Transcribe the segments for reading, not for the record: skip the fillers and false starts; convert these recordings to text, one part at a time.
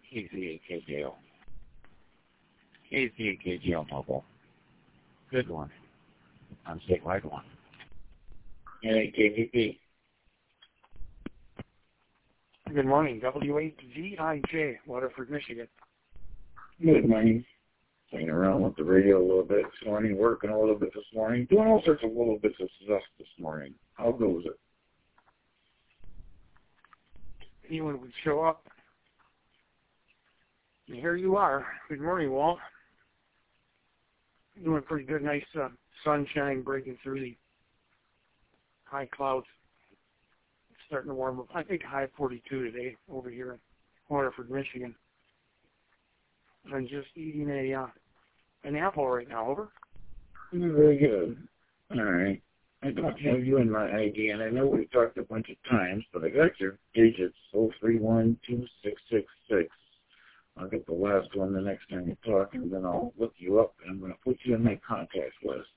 KZAKJO. KZAKJO Mobile. Good one. On statewide one. And KVP. Good morning, W8ZIJ, Waterford, Michigan. Good morning. Playing around with the radio a little bit this morning, working a little bit this morning, doing all sorts of little bits of stuff this morning. How goes it? Anyone would show up. And here you are. Good morning, Walt. Doing pretty good. Nice sunshine breaking through the high clouds. It's starting to warm up. I think high 42 today over here in Waterford, Michigan. I'm just eating an apple right now. Over. Very good. All right. I don't have you in my ID, and I know we've talked a bunch of times, but I got your digits, 0312666. I'll get the last one the next time you talk, and then I'll look you up, and I'm going to put you in my contact list.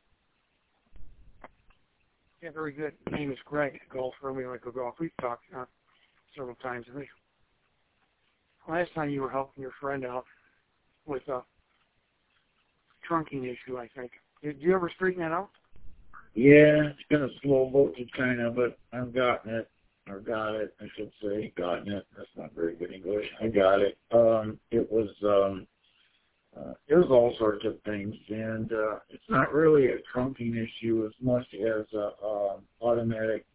Yeah, very good. My name is Greg, Golf Romeo Echo Golf. We've talked several times. I think last time you were helping your friend out with a trunking issue, I think. Did you ever straighten that out? Yeah, it's been a slow boat to China, but I've gotten it. Or got it, I should say. Gotten it. That's not very good English. I got it. It was all sorts of things, and it's not really a trunking issue as much as automatic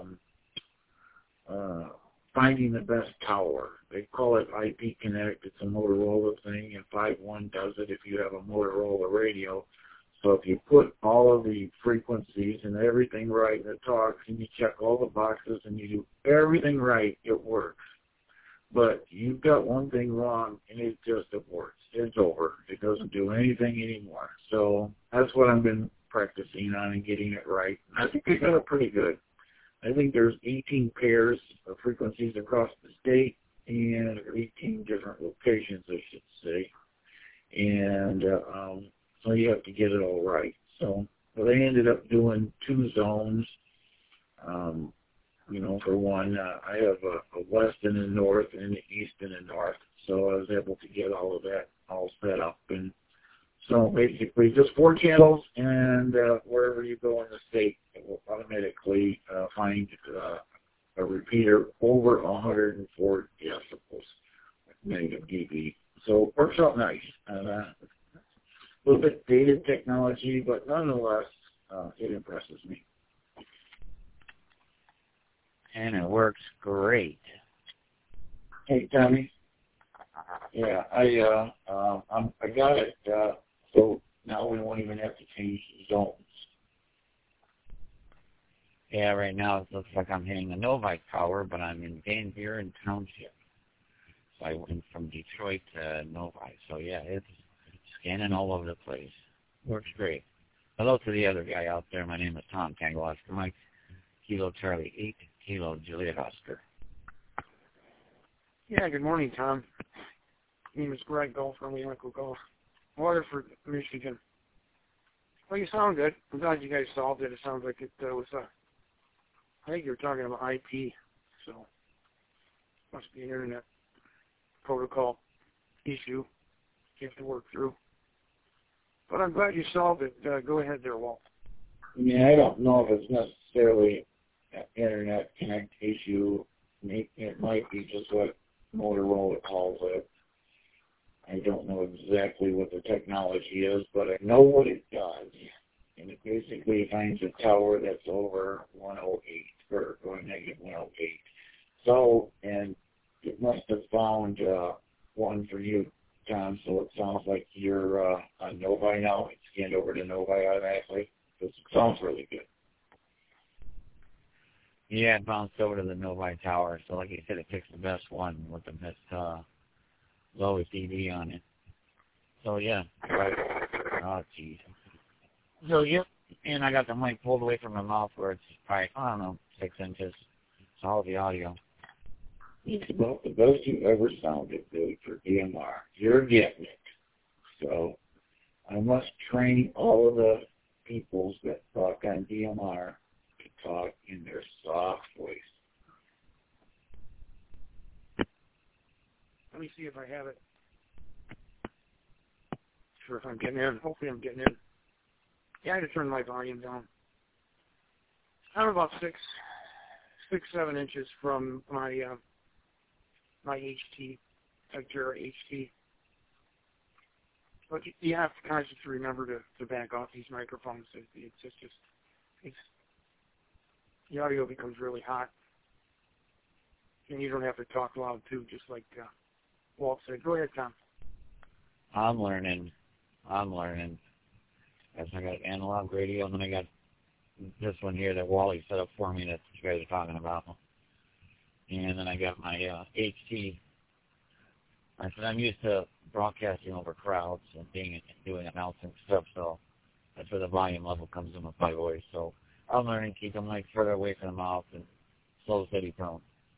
finding the best tower. They call it IP Connect. It's a Motorola thing, and 5.1 does it if you have a Motorola radio. So if you put all of the frequencies and everything right and it talks, and you check all the boxes and you do everything right, it works. But you've got one thing wrong, and it just aborts. It's over. It doesn't do anything anymore. So that's what I've been practicing on and getting it right. I think I got it pretty good. I think there's 18 pairs of frequencies across the state and 18 different locations, I should say. And so you have to get it all right. So they ended up doing 2 zones. For one, I have a west and a north and an east and a north. So I was able to get all of that all set up. And so basically just 4 channels, and wherever you go in the state, it will automatically find a repeater over 104 decibels, negative dB. So it works out nice. A little bit dated technology, but nonetheless, it impresses me. And it works great. Hey, Tommy. Yeah, I got it. So now we won't even have to change zones. Yeah, right now it looks like I'm hitting a Novi tower, but I'm in Van Buren Township. So I went from Detroit to Novi. So yeah, it's scanning all over the place. Works great. Hello to the other guy out there. My name is Tom, Tango Oscar Mike, Kilo Charlie 8, Kilo Juliet Oscar. Yeah, good morning, Tom. My name is Greg Golf Romeo Echo Golf, Waterford, Michigan. Well, you sound good. I'm glad you guys solved it. It sounds like it was I think you were talking about IP, so must be an internet protocol issue you have to work through. But I'm glad you solved it. Go ahead there, Walt. Yeah, I don't know if it's necessarily an internet connect issue. It might be just what Motorola calls it. I don't know exactly what the technology is, but I know what it does. And it basically finds a tower that's over 108 or negative 108. So, and it must have found one for you, Tom, so it sounds like you're on Novi now. It scanned over to Novi automatically. It sounds really good. Yeah, it bounced over to the Novi tower. So like you said, it picks the best one with the best lowest dB on it. So yeah, right. Oh, jeez. So yep, and I got the mic pulled away from my mouth where it's probably, I don't know, 6 inches. It's all the audio. It's about the best you ever sounded, dude, for DMR. You're getting it. So I must train all of the peoples that talk on DMR to talk in their soft voice. Let me see see if I have it. Sure if I'm getting in. Hopefully I'm getting in. Yeah, I had to turn my volume down. I'm about 7 inches from my my HT, Acura HT. But you have to consciously remember to back off these microphones. It's the audio becomes really hot, and you don't have to talk loud too, just like Walt said. Go ahead, Tom. I'm learning. As I got analog radio, and then I got this one here that Wally set up for me that you guys are talking about. And then I got my HT. I said I'm used to broadcasting over crowds and doing announcing stuff, so that's where the volume level comes in with my voice. So I'm learning, keep them like further away from the mouth and slow, steady tone.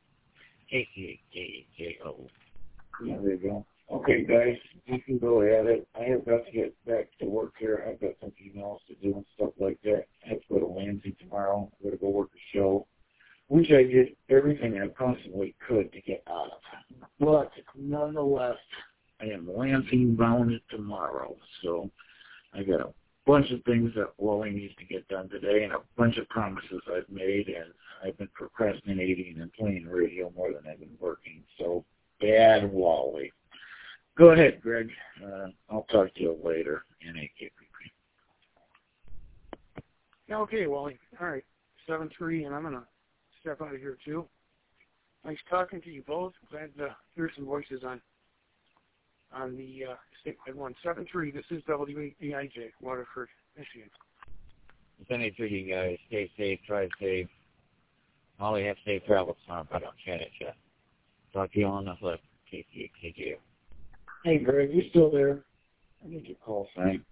KCHO. Yeah, there you go. Okay, guys, you can go at it. I have got to get back to work here. I've got some emails to do and stuff like that. I have to go to Lansing tomorrow. I'm going to go work a show, which I did everything I possibly could to get out of. But nonetheless, I am Lansing bound tomorrow. So I got a bunch of things that Wally needs to get done today and a bunch of promises I've made, and I've been procrastinating and playing radio more than I've been working. So bad Wally. Go ahead, Greg. I'll talk to you later in AKPP. Yeah, okay, Wally. All right, 7-3, and I'm going to step out of here, too. Nice talking to you both. Glad to hear some voices on the statewide one. 7-3, this is WAPIJ, Waterford, Michigan. 73, you guys. Stay safe, drive safe. All you have safe travels tomorrow, but I'll chat at you. Talk to you on the flip. KCHO. Hey, Greg, you still there? I need your call sign.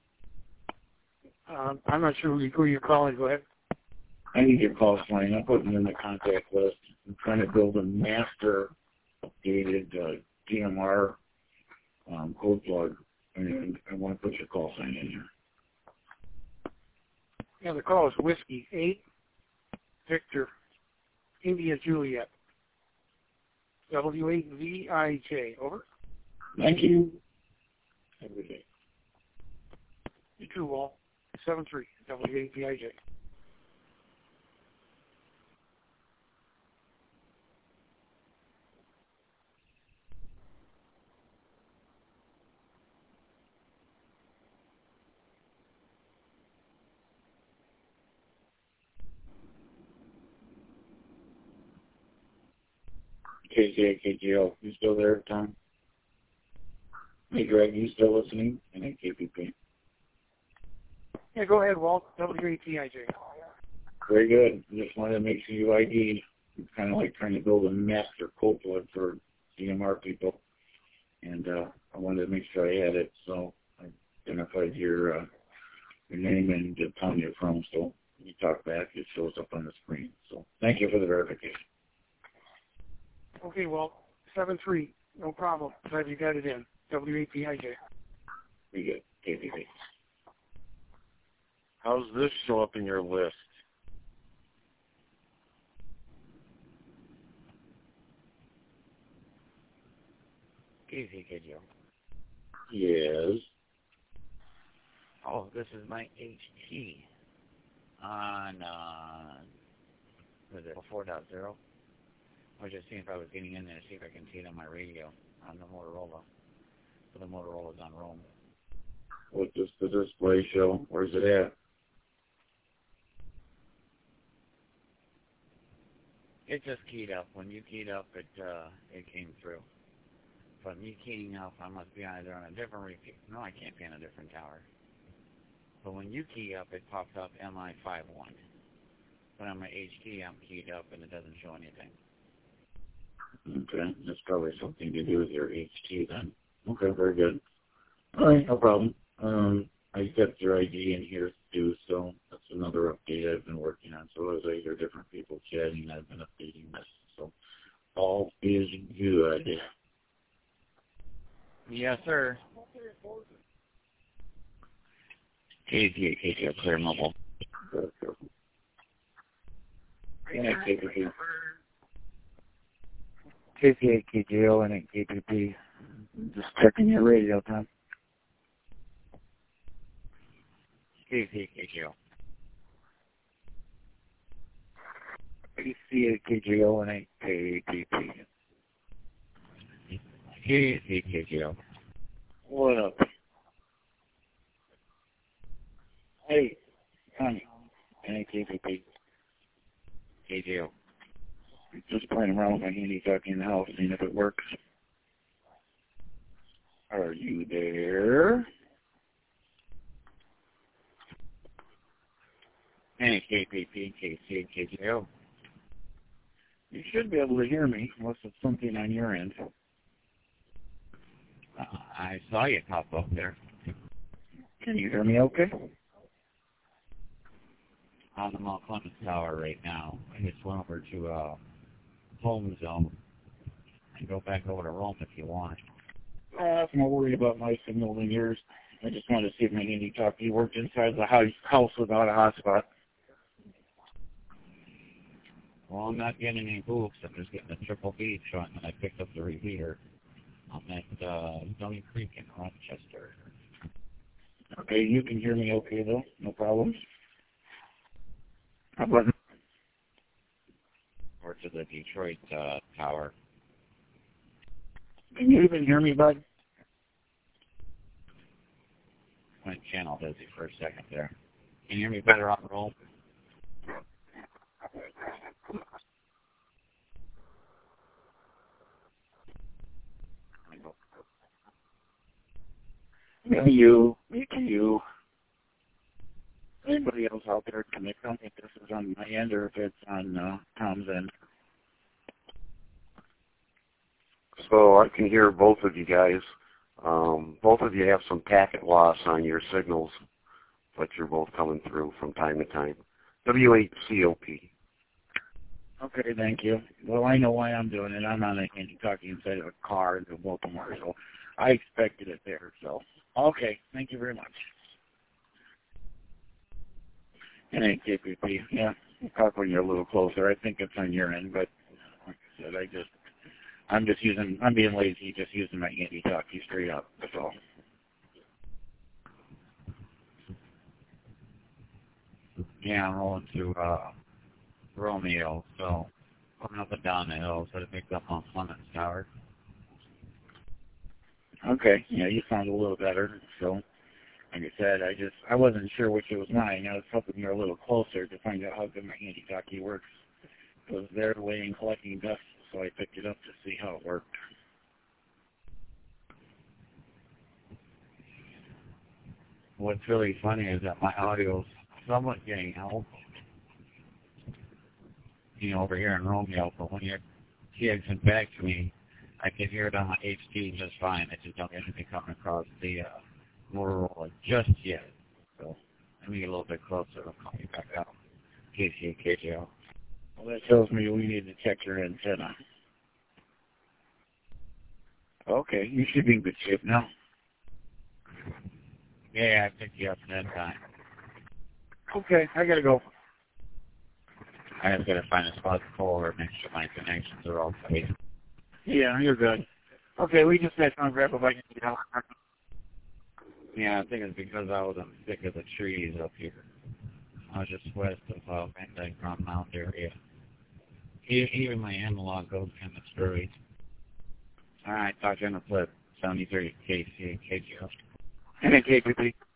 I'm not sure who you're calling. Go ahead. I need your call sign. I'm putting you in the contact list. I'm trying to build a master updated DMR code plug, and I want to put your call sign in here. Yeah, the call is Whiskey 8, Victor, India Juliet, W8VIJ. Over. Thank you. Have a good day. You too, Walt. 7-3, W8VIJ. KCHO, you still there, Tom? Hey, Greg, you still listening? And at KPP. Yeah, go ahead, Walt. W8VIJ. Very good. Just wanted to make sure you ID. It's kind of like trying to build a master code plug for DMR people. And I wanted to make sure I had it, so I identified your name and the town you're from. So when you talk back, it shows up on the screen. So thank you for the verification. Okay, Walt. 7-3, no problem. Glad you got it in. W8VIJ. Very good. KPP. How's this show up in your list? KCHO. Yes. Oh, this is my HT on, was it 4.0? I was just seeing if I was getting in there to see if I can see it on my radio on the Motorola. So the Motorola's on Rome. What does the display show? Where's it at? It just keyed up. When you keyed up, it came through. But me keying up, I must be either on a different repeat. No, I can't be on a different tower. But when you key up, it pops up MI51. But on my HT, I'm keyed up and it doesn't show anything. Okay, that's probably something to do with your HT then. Okay, very good. All right, no problem. I got your ID in here too, so that's another update I've been working on. So as I hear different people chatting, I've been updating this. So all is good. Yes, sir. KCHO, Clear Mobile. Very careful. And at KPP. KCHO and at KPP. Just checking your radio, Tom. KCKGO. KCKGO and KPP. KCKGO. What up? Hey, Connie. KPP. KGO. Just playing around with my handy-talkie in the house, seeing if it works. Are you there? KPP, KCKGO. You should be able to hear me, unless it's something on your end. I saw you pop up there. Can you hear me okay? On the Mount Clemens Tower right now. I just went over to home zone and go back over to Rome if you want. I'm not worried about my signal than yours. I just wanted to see if my handy-talkie worked inside the house without a hotspot. Well, I'm not getting any boosts. I'm just getting a triple beat shot, and I picked up the repeater. I'm at Stony Creek in Rochester. Okay, you can hear me okay, though? No problems? How about Or to the Detroit tower. Can you even hear me, bud? Went channel busy for a second there. Can you hear me better on roll? Me you. Anybody else out there can they tell me if this is on my end or if it's on Tom's end? So I can hear both of you guys. Both of you have some packet loss on your signals, but you're both coming through from time to time. W8COP. Okay, thank you. Well, I know why I'm doing it. I'm on a handy-talkie inside of a car in Baltimore, so I expected it there. So, okay, thank you very much. And KPP, yeah, talk when you're a little closer. I think it's on your end, but like I said, I'm being lazy, just using my handy-talkie straight up. That's all. Yeah, I'm rolling to Romeo, so coming up and down the hill, so to pick up on Clemens Tower. Okay, yeah, you sound a little better. So, like I said, I wasn't sure which it was mine. I was hoping you're a little closer to find out how good my handy-talkie works. It was there waiting, collecting dust, so I picked it up to see how it worked. What's really funny is that my audio's somewhat getting help, over here in Romeo, but when you're TXing back to me, I can hear it on my HD just fine. I just don't get anything coming across the Motorola just yet. So let me get a little bit closer. I'll call you back out. KCKGO. Well, that tells me we need to check your antenna. Okay, you should be in good shape now. Yeah, I picked you up that time. Okay, I gotta go. I just gotta find a spot to pull over, make sure my connections are all tight. Yeah, you're good. Okay, we just had some grab a bite. Yeah, I think it's because I was in the thick of the trees up here. I was just west of Van Dyke Ground Mountain area. Even my analog goes kind of screwy. All right, talk to you on the flip. 73 KCKGO. And then KPP.